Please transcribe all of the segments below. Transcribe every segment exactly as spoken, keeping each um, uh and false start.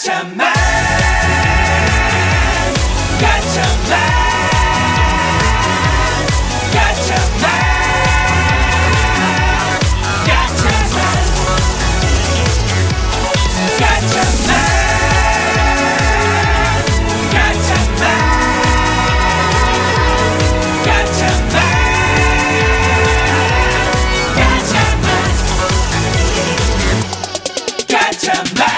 Gotcha man, gotcha man, gotcha man, gotcha man, gotcha man, gotcha man, gotcha man, gotcha man, gotcha man.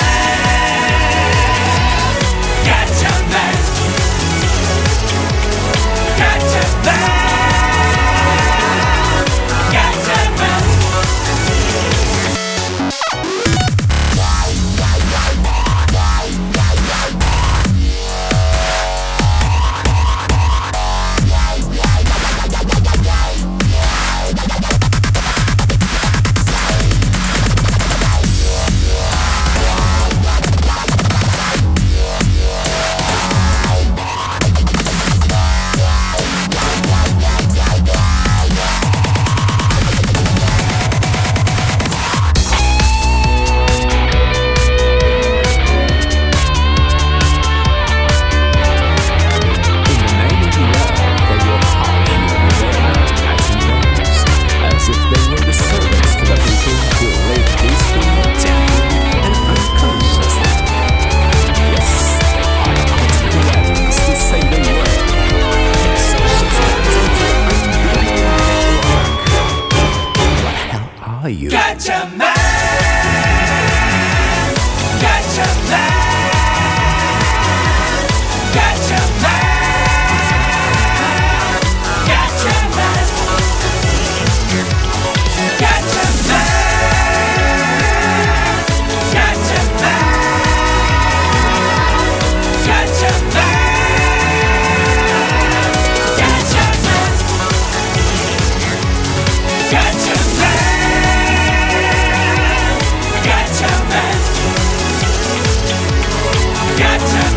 You? Gotcha man, gotcha man, gotcha man, gotcha man, gotcha man, gotcha man, gotcha man, gotcha man, gotcha man. Gotcha man, gotcha